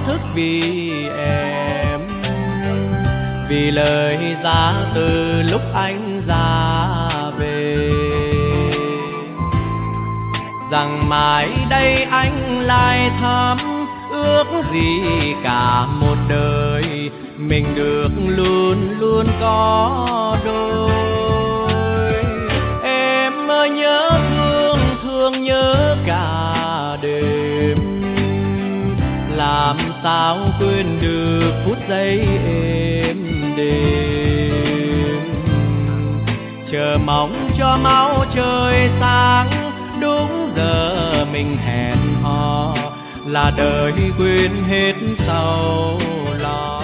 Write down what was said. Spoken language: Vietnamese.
thức vì em, vì lời ra từ lúc anh ra về, rằng mãi đây anh lại thắm ước gì cả một đời mình được luôn luôn có đôi. Em ơi nhớ thương, thương nhớ cả đêm, làm sao quên được phút giây êm đềm, chờ mong cho máu trời sáng, đúng giờ mình hẹn hò là đời quên hết sầu lo.